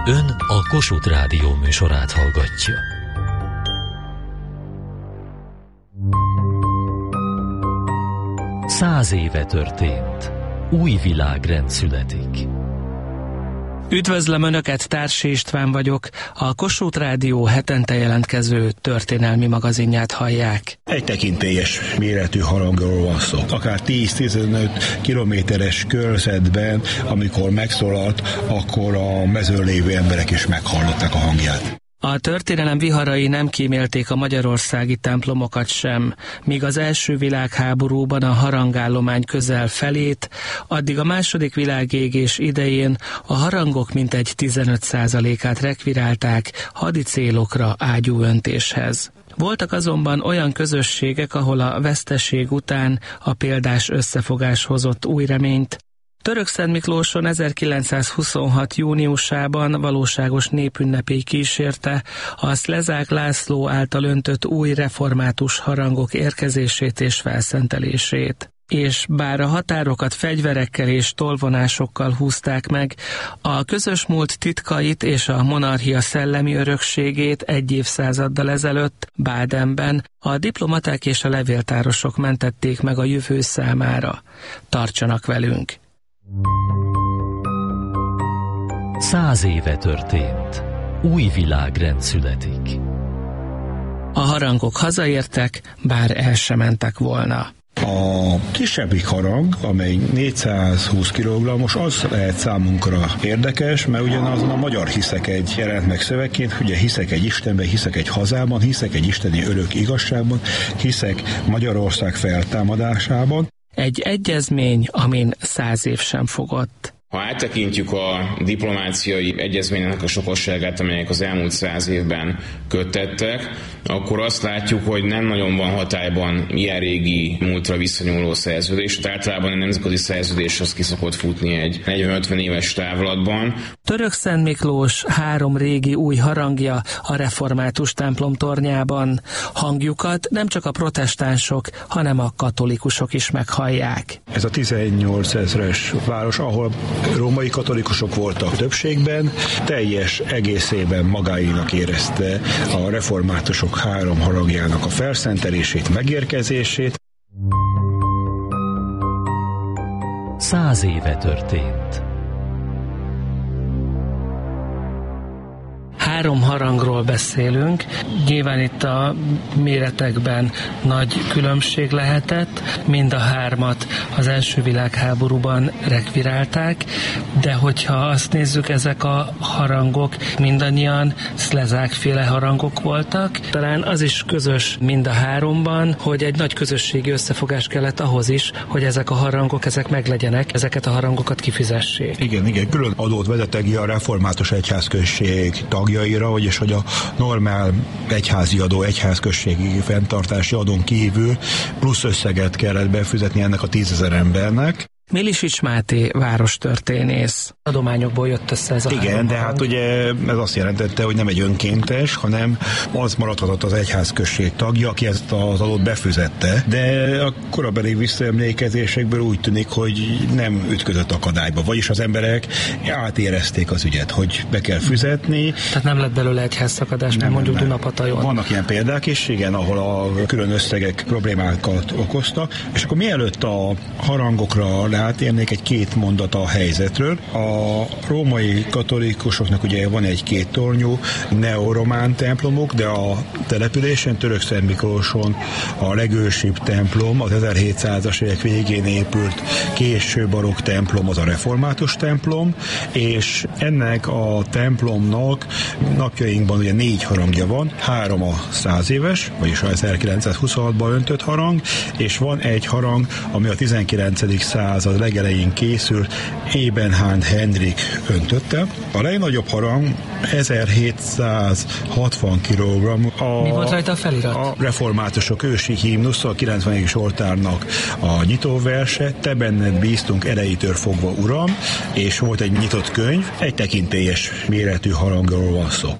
Ön a Kossuth Rádió műsorát hallgatja. Száz éve történt. Új világrend születik. Üdvözlöm Önöket, Társ István vagyok. A Kossuth Rádió hetente jelentkező történelmi magazinját hallják. Egy tekintélyes méretű harangról van szó. Akár 10-15 kilométeres körzetben, amikor megszólalt, akkor a mezőn lévő emberek is meghallották a hangját. A történelem viharai nem kímélték a magyarországi templomokat sem, míg az első világháborúban a harangállomány közel felét, addig a második világégés idején a harangok mintegy 15%-át rekvirálták hadi célokra ágyúöntéshez. Voltak azonban olyan közösségek, ahol a veszteség után a példás összefogás hozott új reményt. Törökszentmiklóson 1926. júniusában valóságos népünnepély kísérte a Szlezák László által öntött új református harangok érkezését és felszentelését. És bár a határokat fegyverekkel és tolvonásokkal húzták meg, a közös múlt titkait és a monarchia szellemi örökségét egy évszázaddal ezelőtt Bádenben a diplomaták és a levéltárosok mentették meg a jövő számára. Tartsanak velünk! 100 éve történt. Új világrend születik. A harangok hazaértek, bár el sem mentek volna. A kisebbik harang, amely 420 kg-os, az lehet számunkra érdekes, mert ugyanazon a magyar hiszek egy jelent meg szövegként, ugye hiszek egy Istenben, hiszek egy hazában, hiszek egy isteni örök igazságban, hiszek Magyarország feltámadásában. Egy egyezmény, amin 100 év sem fogott. Ha áttekintjük a diplomáciai egyezménynek a sokosságát, amelyek az elmúlt 100 évben köttettek, akkor azt látjuk, hogy nem nagyon van hatályban ilyen régi múltra visszanyúló szerződés. Általában a nemzetközi szerződés az ki szokott futni egy 40-50 éves távlatban. Törökszentmiklós 3 régi új harangja a református templom tornyában. Hangjukat nem csak a protestánsok, hanem a katolikusok is meghallják. Ez a 18 000-es város, ahol római katolikusok voltak többségben, teljes egészében magáénak érezte a reformátusok 3 harangjának a felszentelését, megérkezését. 100 éve történt. 3 harangról beszélünk. Nyilván itt a méretekben nagy különbség lehetett. Mind a 3-at az első világháborúban rekvirálták, de hogyha azt nézzük, ezek a harangok mindannyian szlezákféle harangok voltak. Talán az is közös mind a 3-ban, hogy egy nagy közösségi összefogás kellett ahhoz is, hogy ezek a harangok, ezek meglegyenek, ezeket a harangokat kifizessék. Igen, külön adót vezettek a református egyházközség tagjaira, vagyis hogy a normál egyházi adó, egyházközségi fenntartási adón kívül plusz összeget kellett befizetni ennek a 10 000 embernek. Milisics Máté várostörténész. Adományokból jött össze ez a Igen, de hát ugye ez azt jelentette, hogy nem egy önkéntes, hanem az maradhatott az egyházközség tagja, aki ezt az adót befizette, de a korabeli visszaemlékezésekből úgy tűnik, hogy nem ütközött akadályba, vagyis az emberek átérezték az ügyet, hogy be kell fizetni. Tehát nem lett belőle egyházszakadás, mert mondjuk Dunapatajon. Vannak ilyen példák is, igen, ahol a külön összegek problémákat okoztak, és akkor mielőtt a harangokra átérnék egy 2 mondat a helyzetről. A római katolikusoknak ugye van egy 2 tornyú neoromán templomuk, de a településen, Törökszentmiklóson a legősibb templom, az 1700-as évek végén épült késő barokk templom, az a református templom, és ennek a templomnak napjainkban ugye 4 harangja van, 3 a 100 éves, vagyis a 1926-ban öntött harang, és van egy harang, ami a 19. század legelején készült, Ebenhard Henrik öntötte. A legnagyobb harang 1760 kg. Mi volt rajta a felirat? A reformátusok ősi himnusz, a 90. sortárnak a nyitóverse, te benned bíztunk erejétől fogva, Uram, és volt egy nyitott könyv, egy tekintélyes méretű harangról van szó.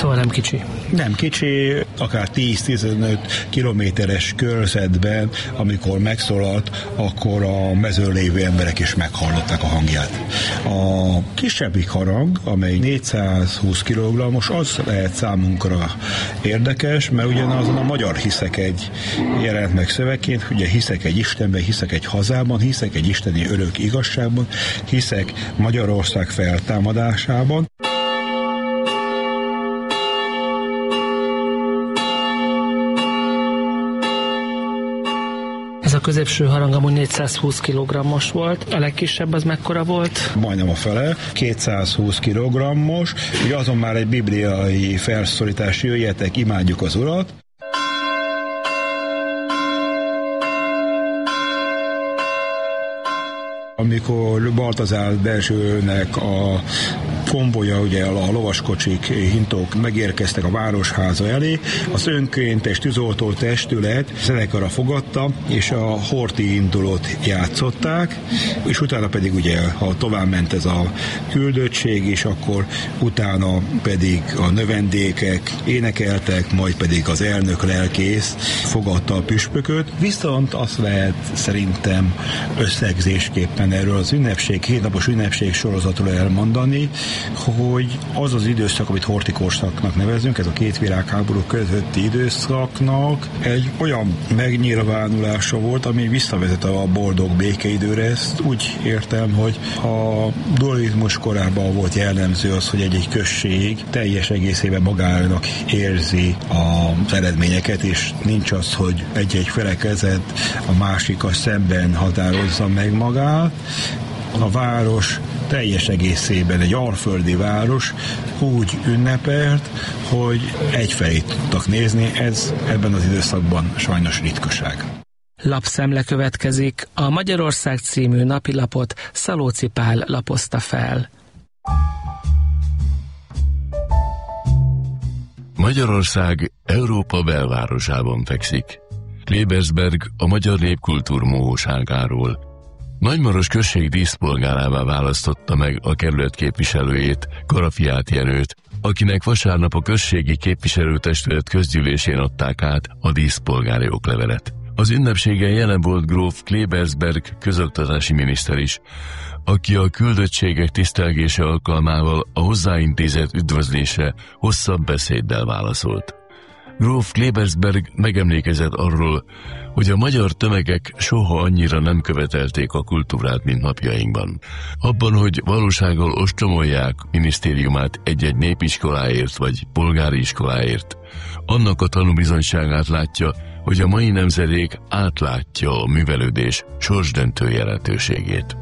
Szóval nem kicsi. Nem kicsi, akár 10-15 kilométeres körzetben, amikor megszólalt, akkor a mezőn lévő emberek is meghallották a hangját. A kisebbik harang, amely 420 kg-os, az lehet számunkra érdekes, mert ugyanazon a magyar hiszek egy jelent meg szövegként, ugye hiszek egy Istenben, hiszek egy hazában, hiszek egy isteni örök igazságban, hiszek Magyarország feltámadásában. Ez a középső harang amúgy 420 kg-os volt, a legkisebb az mekkora volt? Majdnem a fele, 220 kg-os, ugye azon már egy bibliai felszólítás, jöjjetek, imádjuk az Urat. Amikor Baltazár belsőnek a konvoja, ugye a lovaskocsik, hintók megérkeztek a városháza elé, az önkéntes tűzoltó testület zenekara fogadta, és a horti indulót játszották, és utána pedig ugye, ha tovább ment ez a küldöttség, és akkor utána pedig a növendékek énekeltek, majd pedig az elnök lelkész fogadta a püspököt. Viszont azt lehet szerintem összegzésképpen erről az ünnepség, 7 napos ünnepség sorozatról elmondani, hogy az az időszak, amit horti korszaknak nevezünk, ez a két világháború közötti időszaknak egy olyan megnyilvánulása volt, ami visszavezet a boldog békeidőre. Ezt úgy értem, hogy a dualizmus korában volt jellemző az, hogy egy község teljes egészében magának érzi az eredményeket, és nincs az, hogy egy felekezet a másikkal szemben határozza meg magát. A város teljes egészében egy alföldi város úgy ünnepelt, hogy egyfelé tudtak nézni, ez ebben az időszakban sajnos ritkaság. Lapszemle következik, a Magyarország című napilapot Szalóci Pál lapozta fel. Magyarország Európa belvárosában fekszik. Klebersberg a magyar népkultúr mohóságáról. Nagymaros község díszpolgárává választotta meg a kerület képviselőjét, Karafiát Jenőt, akinek vasárnap a községi képviselőtestület közgyűlésén adták át a díszpolgári oklevelet. Az ünnepségen jelen volt gróf Klebersberg közoktatási miniszter is, aki a küldöttségek tisztelgése alkalmával a hozzáintézett üdvözlésre hosszabb beszéddel válaszolt. Gróf Klebersberg megemlékezett arról, hogy a magyar tömegek soha annyira nem követelték a kultúrát, mint napjainkban. Abban, hogy valósággal ostromolják minisztériumát egy-egy népiskoláért vagy polgári iskoláért, annak a tanúbizonyságát látja, hogy a mai nemzedék átlátja a művelődés sorsdöntő jelentőségét.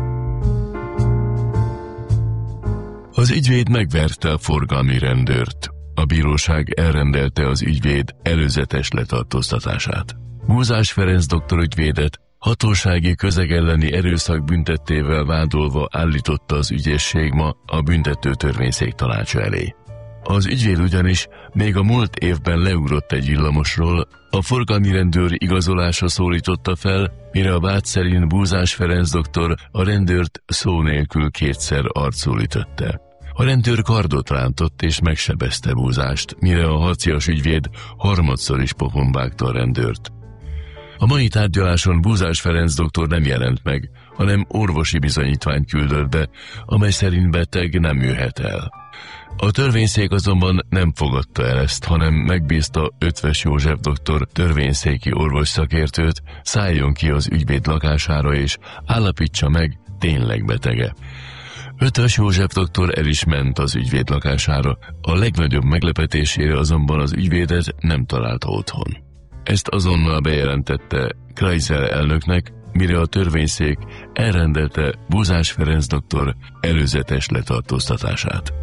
Az ügyvéd megverte a forgalmi rendőrt. A bíróság elrendelte az ügyvéd előzetes letartóztatását. Búzás Ferenc doktorügyvédet hatósági közeg elleni erőszak büntettével vádolva állította az ügyészség ma a büntető törvényszék tanácsa elé. Az ügyvéd ugyanis még a múlt évben leugrott egy villamosról, a forgalmi rendőr igazolása szólította fel, mire a vád szerint Búzás Ferenc doktor a rendőrt szó nélkül kétszer arcul ütötte. A rendőr kardot rántott és megsebezte Búzást, mire a harcias ügyvéd harmadszor is pofon vágta a rendőrt. A mai tárgyaláson Búzás Ferenc doktor nem jelent meg, hanem orvosi bizonyítványt küldött be, amely szerint beteg nem jöhet el. A törvényszék azonban nem fogadta el ezt, hanem megbízta Ötvös József doktor törvényszéki orvos szakértőt, szálljon ki az ügyvéd lakására és állapítsa meg, tényleg betege. Ötvös József doktor el is ment az ügyvéd lakására, a legnagyobb meglepetésére azonban az ügyvédet nem találta otthon. Ezt azonnal bejelentette Kreisel elnöknek, mire a törvényszék elrendelte Búzás Ferenc doktor előzetes letartóztatását.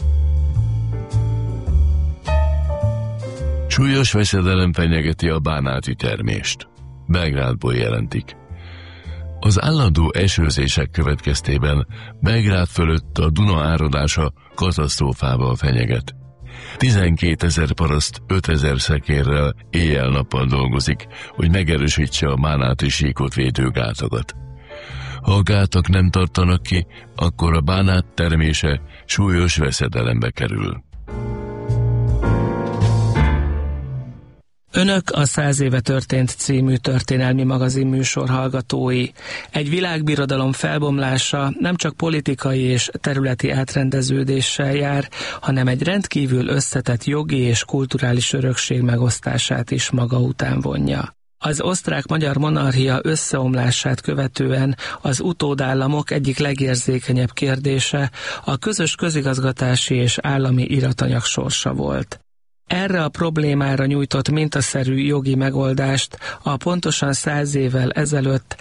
Súlyos veszedelem fenyegeti a bánáti termést. Belgrádból jelentik. Az állandó esőzések következtében Belgrád fölött a Duna áradása katasztrófával fenyeget. 12 000 paraszt 5 000 szekérrel éjjel-nappal dolgozik, hogy megerősítse a bánáti síkot védő gátakat. Ha a gátak nem tartanak ki, akkor a bánát termése súlyos veszedelembe kerül. Önök a 100 éve történt című történelmi magazin műsor hallgatói. Egy világbirodalom felbomlása nem csak politikai és területi átrendeződéssel jár, hanem egy rendkívül összetett jogi és kulturális örökség megosztását is maga után vonja. Az osztrák-magyar monarchia összeomlását követően az utódállamok egyik legérzékenyebb kérdése a közös közigazgatási és állami iratanyag sorsa volt. Erre a problémára nyújtott mintaszerű jogi megoldást a pontosan 100 évvel ezelőtt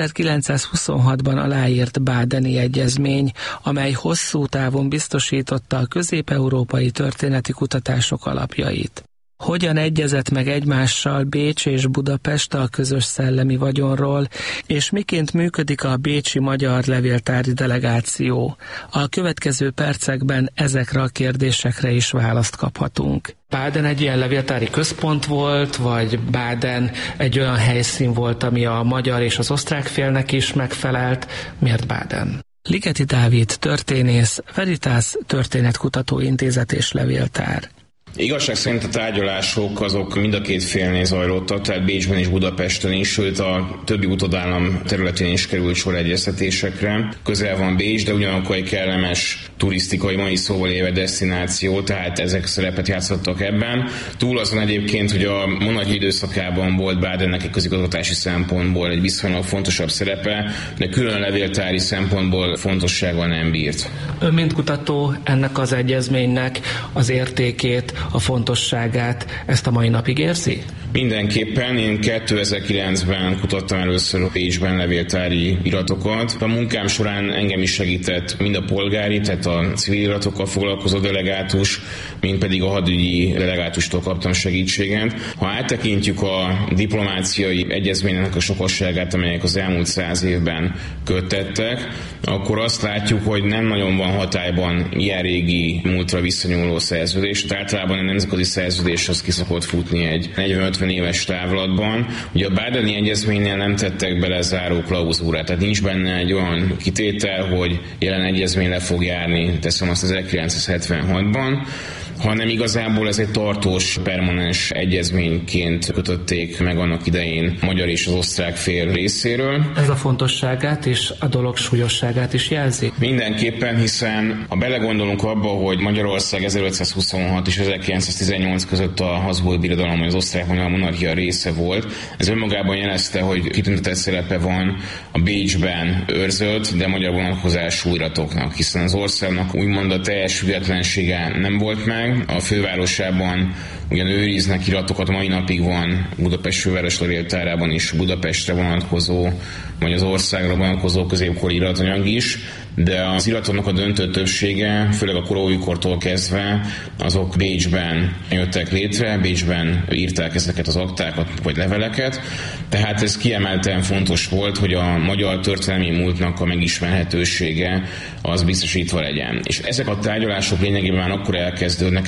1926-ban aláírt Badeni Egyezmény, amely hosszú távon biztosította a közép-európai történeti kutatások alapjait. Hogyan egyezett meg egymással Bécs és Budapest a közös szellemi vagyonról, és miként működik a bécsi magyar levéltári delegáció? A következő percekben ezekre a kérdésekre is választ kaphatunk. Baden egy ilyen levéltári központ volt, vagy Baden egy olyan helyszín volt, ami a magyar és az osztrák félnek is megfelelt? Miért Baden? Ligeti Dávid történész, Veritas Történetkutató Intézet és Levéltár. Igazság szerint a tárgyalások azok mind a két félnél zajlottak, tehát Bécsben és Budapesten is, sőt a többi utódállam területén is került sor egyeztetésekre. Közel van Bécs, de ugyanakkor egy kellemes turisztikai, mai szóval élve desztináció, tehát ezek szerepet játszottak ebben. Túl azon egyébként, hogy a monarchia időszakában volt Badennek egy közigazgatási szempontból egy viszonylag fontosabb szerepe, de külön levéltári szempontból fontossággal nem bírt. Ön, mint kutató, ennek az egyezménynek az értékét, a fontosságát ezt a mai napig érzi? Mindenképpen. Én 2009-ben kutattam először Bécsben levéltári iratokat. A munkám során engem is segített mind a polgári, tehát a civil iratokkal foglalkozó delegátus, mind pedig a hadügyi delegátustól kaptam segítséget. Ha áttekintjük a diplomáciai egyezménynek a sokasságát, amelyek az elmúlt 100 évben köttettek, akkor azt látjuk, hogy nem nagyon van hatályban ilyen régi múltra visszanyúló szerződés. Általában a nemzetközi szerződés az ki szokott futni egy 40-50 éves távlatban. Ugye a Badeni Egyezménynél nem tettek bele záró klauzúrát, tehát nincs benne egy olyan kitétel, hogy jelen egyezmény le fog járni, teszem azt 1976-ban, hanem igazából ez egy tartós, permanens egyezményként kötötték meg annak idején a magyar és az osztrák fél részéről. Ez a fontosságát és a dolog súlyosságát is jelzi? Mindenképpen, hiszen ha belegondolunk abba, hogy Magyarország 1526 és 1918 között a Habsburg Birodalom, vagy az osztrák-magyar monarchia része volt, ez önmagában jelezte, hogy kitüntetett szerepe van a Bécsben őrzött, de magyar vonatkozású iratoknak, hiszen az országnak úgymond a teljes függetlensége nem volt meg. A fővárosában ugyan őriznek iratokat, mai napig van Budapest főváros levéltárában is Budapestre vonatkozó, vagy az országra vonatkozó középkori iratanyag is, de az iratoknak a döntő többsége, főleg a koróikortól kezdve, azok Bécsben jöttek létre, Bécsben írták ezeket az aktákat vagy leveleket, tehát ez kiemelten fontos volt, hogy a magyar történelmi múltnak a megismerhetősége az biztosítva legyen. És ezek a tárgyalások lényegében már akkor elkezdődnek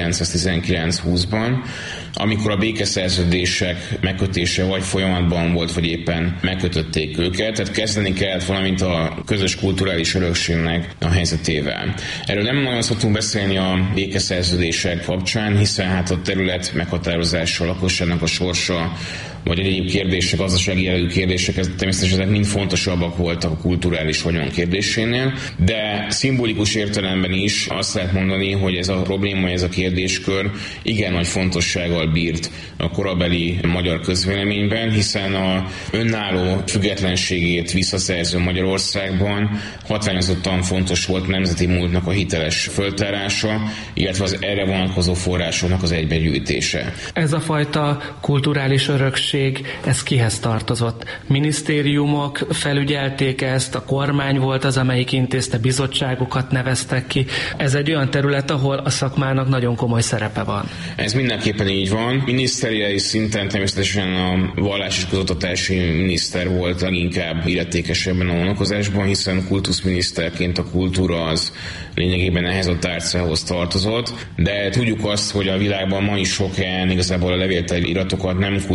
1919-20-ban, amikor a békeszerződések megkötése vagy folyamatban volt, vagy éppen megkötötték őket, tehát kezdeni kellett valamint a közös kulturális örökségnek a helyzetével. Erről nem nagyon szoktunk beszélni a békeszerződések kapcsán, hiszen hát a terület meghatározása, a lakosságnak a sorsa, vagy egyéb kérdések, gazdasági jellegű kérdések, természetesen ezek mind fontosabbak voltak a kulturális vagyon kérdésénél, de szimbolikus értelemben is azt lehet mondani, hogy ez a probléma, ez a kérdéskör igen nagy fontossággal bírt a korabeli magyar közvéleményben, hiszen a önálló függetlenségét visszaszerző Magyarországban hatványozottan fontos volt a nemzeti múltnak a hiteles föltárása, illetve az erre vonatkozó forrásoknak az egybegyűjtése. Ez a fajta kulturális örökség, ez kihez tartozott? Minisztériumok felügyelték ezt, a kormány volt az, amelyik intézte, bizottságokat neveztek ki. Ez egy olyan terület, ahol a szakmának nagyon komoly szerepe van. Ez mindenképpen így van. Miniszteriális szinten természetesen a vallás és közoktatási miniszter volt leginkább illetékes ebben a vonatkozásban, hiszen kultuszminiszterként a kultúra az lényegében ehhez a tárcához tartozott, de tudjuk azt, hogy a világban ma is sok helyen igazából a levéltári iratokat nem kulturális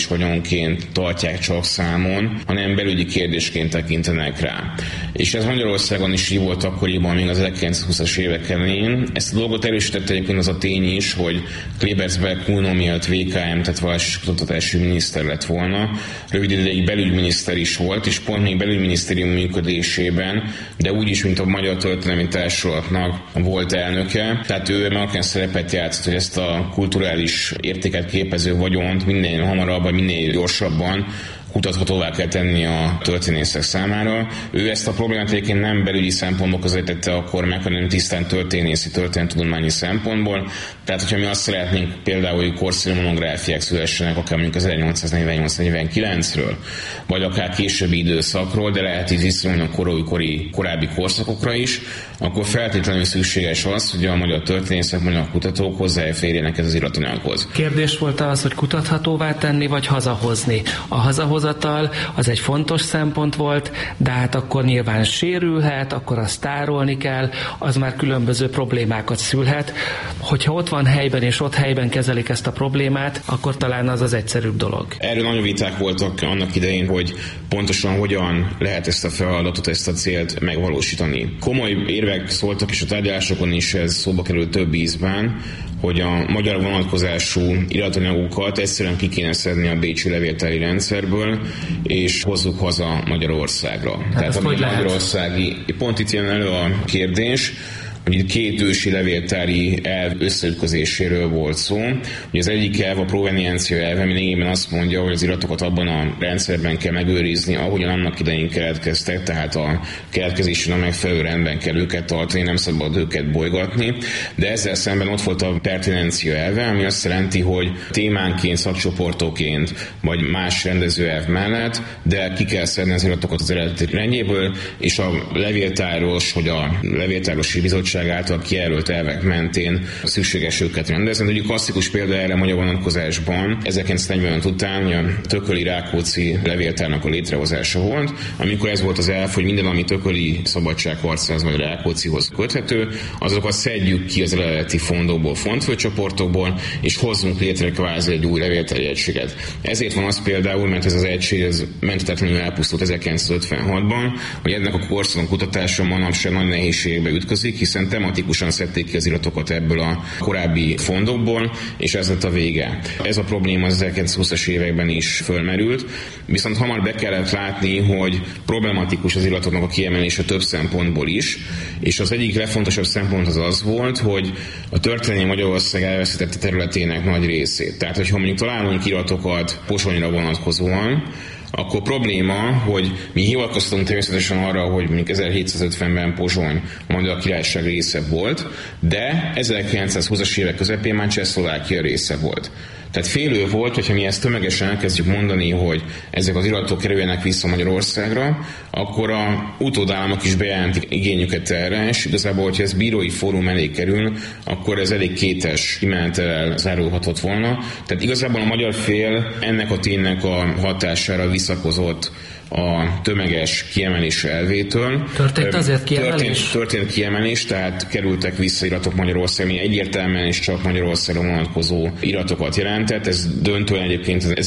kulturális vagyonként tartják csak számon, hanem belügyi kérdésként tekintenek rá. És ez Magyarországon is így volt akkoriban, még az 1920-as évek elején. Ezt a dolgot erősítette egyébként az a tény is, hogy Klebersberg Kuno miatt VKM, tehát vallási kutatási miniszter lett volna, rövid ideig belügyminiszter is volt, és pont még belügyminisztérium működésében, de úgyis, mint a Magyar Történelmi Társulatnak volt elnöke. Tehát ő markáns szerepet játszott, hogy ezt a kulturális értéket képező vagyont minél hamarabb, vagy minél gyorsabban kutathatóvá kell tenni a történészek számára. Ő ezt a problémát egyébként nem belügyi szempontból közelítette akkor meg, hanem tisztán történészi, történettudományi szempontból. Tehát, hogyha mi azt szeretnénk például, hogy korszerű monográfiák szülessenek, akár mondjuk 1848-49-ről, vagy akár későbbi időszakról, de lehet így viszonylag korábbi korszakokra is, akkor feltétlenül szükséges az, hogy a magyar történészek, magyar kutatók hozzáférjenek ez az iratanyaghoz. Kérdés volt az, hogy kutathatóvá tenni, vagy hazahozni. A hazahozatal az egy fontos szempont volt, de hát akkor nyilván sérülhet, akkor azt tárolni kell, az már különböző problémákat szülhet. Hogyha ott van helyben, és ott helyben kezelik ezt a problémát, akkor talán az az egyszerűbb dolog. Erről nagyon viták voltak annak idején, hogy pontosan hogyan lehet ezt a feladatot, ezt a célt megvalósítani. Komoly érvek szóltak, és a tárgyalásokon is ez szóba került több ízben, hogy a magyar vonatkozású iratanyagokat egyszerűen ki kéne szedni a bécsi levéltári rendszerből, és hozzuk haza Magyarországra. Tehát a magyarországi, pont itt jön elő a kérdés, hogy itt két ősi levéltári elv összeütközéséről volt szó. Ugye az egyik elv a proveniencia elve, ami lényegében azt mondja, hogy az iratokat abban a rendszerben kell megőrizni, ahogyan annak idején keletkeztek, tehát a keletkezésen a megfelelő rendben kell őket tartani, nem szabad őket bolygatni. De ezzel szemben ott volt a pertinencia elve, ami azt jelenti, hogy témánként, szakcsoportoként, vagy más rendezőelv mellett, de ki kell szedni az iratokat az eredeti rendjéből, és a levéltáros, hogy a levéltárosi bizottság által kijelölt elvek mentén szükséges őket rendezni. Ugye klasszikus példa erre magyar vonatkozásban 1945 után a Tököli Rákóczi levéltárnak a létrehozása volt, amikor ez volt az elv, hogy minden, ami Tököli szabadságharcához vagy Rákóczihoz köthető, azokat szedjük ki az eredeti fondokból, fontfőcsoportokból, és hozzunk létre kvázi egy új levéltári egységet. Ezért van az például, mert ez az egység ez menthetetlenül elpusztult 1956-ban, hogy ennek a korszakon kutatása manapság nagy nehézségbe ütközik, hiszen tematikusan szedték ki az iratokat ebből a korábbi fondokból, és ez lett a vége. Ez a probléma az 1920-as években is fölmerült, viszont hamar be kellett látni, hogy problematikus az iratoknak a kiemelése több szempontból is, és az egyik legfontosabb szempont az volt, hogy a történelmi Magyarország elveszítette területének nagy részét. Tehát, hogyha mondjuk találunk iratokat Pozsonyra vonatkozóan, akkor probléma, hogy mi hivatkoztunk természetesen arra, hogy mondjuk 1750-ben Pozsony a Magyar Királyság része volt, de 1920-as évek közepén már Csehszlovákia része volt. Tehát félő volt, hogyha mi ezt tömegesen elkezdjük mondani, hogy ezek az iratok kerüljenek vissza Magyarországra, akkor a utódállamok is bejelentik igényüket erre, és igazából, hogyha ez bírói fórum elé kerül, akkor ez elég kétes kimenetelel zárulhatott volna. Tehát igazából a magyar fél ennek a ténynek a hatására visszakozott a tömeges kiemelés elvétől. Történt azért kiemelés? Történt kiemelés, tehát kerültek vissza iratok Magyarországra, ami egyértelműen is csak Magyarországra vonatkozó iratokat jelentett. Ez döntően egyébként az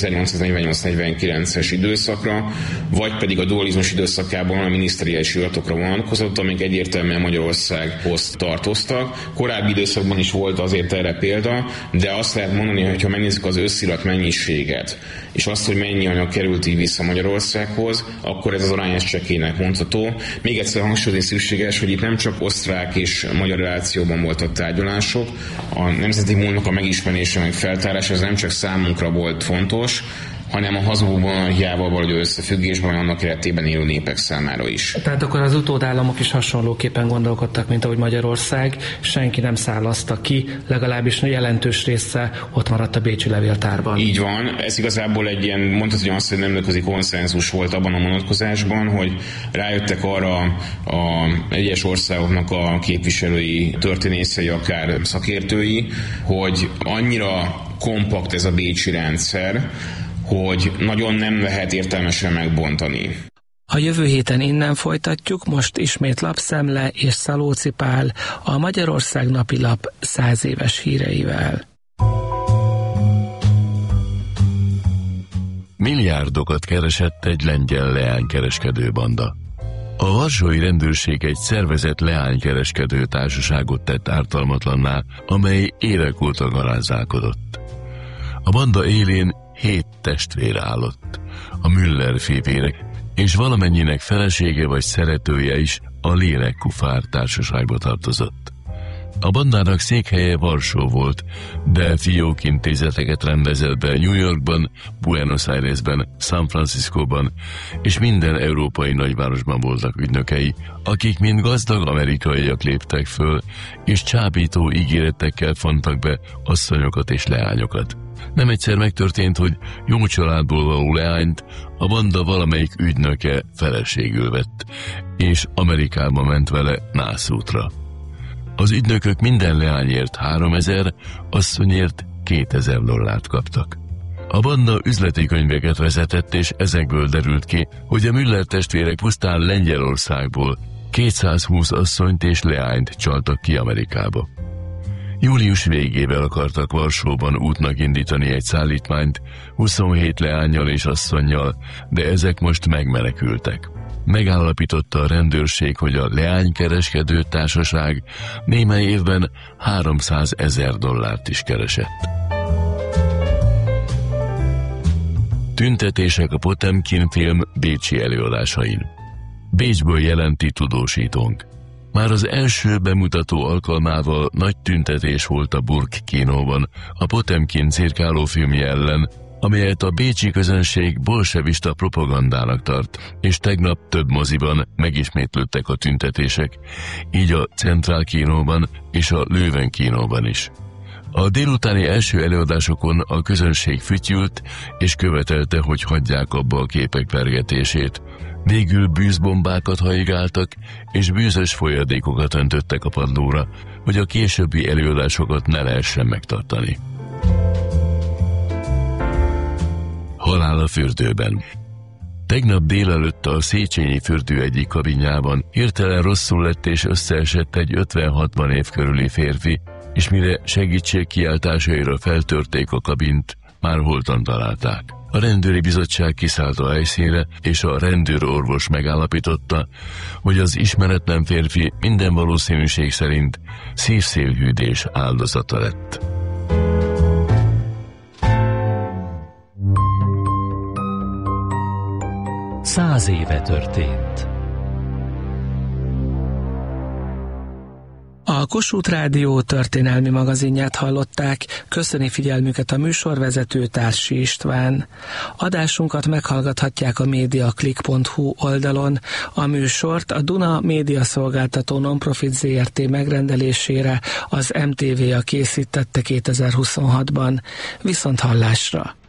1848-49-es időszakra, vagy pedig a dualizmus időszakában a miniszteriális iratokra vonatkozott, amik egyértelműen Magyarországhoz tartoztak. Korábbi időszakban is volt azért erre példa, de azt lehet mondani, hogy ha megnézzük az összirat mennyiséget, és azt, hogy mennyi anyag került így vissza Magyarországhoz, akkor ez az arány csekélynek mondható. Még egyszer hangsúlyozni szükséges, hogy itt nem csak osztrák és magyar relációban voltak tárgyalások, a nemzeti múltnak a megismerése, meg feltárása, ez nem csak számunkra volt fontos, hanem a hazugó monarchiával való összefüggésben, annak keretében élő népek számára is. Tehát akkor az utódállamok is hasonlóképpen gondolkodtak, mint ahogy Magyarország, senki nem szállazta ki, legalábbis jelentős része ott maradt a bécsi levéltárban. Így van, ez igazából egy ilyen, mondhatni azt, hogy nemzetközi konszenzus volt abban a vonatkozásban, hogy rájöttek arra a egyes országoknak a képviselői, történészei, akár szakértői, hogy annyira kompakt ez a bécsi rendszer, hogy nagyon nem lehet értelmesen megbontani. A jövő héten innen folytatjuk, most ismét Lapszemle és Szalóci Pál a Magyarország napilap 100 éves híreivel. milliárdokat keresett egy lengyel leánykereskedő banda. A varsói rendőrség egy szervezett leánykereskedő társaságot tett ártalmatlanná, amely évek óta garázdálkodott. A banda élén 7 testvér állott, a Müller fivérek, és valamennyinek felesége vagy szeretője is a Lélek-Kufár társaságba tartozott. A bandának székhelye Varsó volt, de fiókintézeteket rendezett be New Yorkban, Buenos Airesben, San Franciscóban, és minden európai nagyvárosban voltak ügynökei, akik mind gazdag amerikaiak léptek föl, és csábító ígéretekkel fontak be asszonyokat és leányokat. Nem egyszer megtörtént, hogy jó családból való leányt a banda valamelyik ügynöke feleségül vett, és Amerikába ment vele nászútra. Az ügynökök minden leányért 3000, asszonyért $2000 kaptak. A banda üzleti könyveket vezetett, és ezekből derült ki, hogy a Müller testvérek pusztán Lengyelországból 220 asszonyt és leányt csaltak ki Amerikába. Július végével akartak Varsóban útnak indítani egy szállítmányt 27 leánnyal és asszonnyal, de ezek most megmenekültek. Megállapította a rendőrség, hogy a leánykereskedő társaság némely évben $300,000 is keresett. Tüntetések a Potemkin film bécsi előadásain. Bécsből jelenti tudósítónk. Már az első bemutató alkalmával nagy tüntetés volt a Burg kínóban a Potemkin cirkáló filmje ellen, amelyet a bécsi közönség bolsevista propagandának tart, és tegnap több moziban megismétlődtek a tüntetések, így a Centrál kínóban és a Löwen kínóban is. A délutáni első előadásokon a közönség fütyült, és követelte, hogy hagyják abba a képek pergetését. Végül bűzbombákat hajigáltak, és bűzös folyadékokat öntöttek a padlóra, hogy a későbbi előadásokat ne lehessen megtartani. Halál a fürdőben. Tegnap délelőtt a Széchenyi fürdő egyik kabinjában hirtelen rosszul lett és összeesett egy 50-60 év körüli férfi, és mire segítség kiáltásaira feltörték a kabint, már holtan találták. A rendőri bizottság kiszállt a helyszínre, és a rendőrorvos megállapította, hogy az ismeretlen férfi minden valószínűség szerint szívszélhűdés áldozata lett. Száz éve történt. A Kossuth Rádió történelmi magazinját hallották, köszöni figyelmüket a műsorvezető Társi István. Adásunkat meghallgathatják a mediaclick.hu oldalon. A műsort a Duna médiaszolgáltató non-profit ZRT megrendelésére az MTV-a készítette 2026-ban. Viszont hallásra!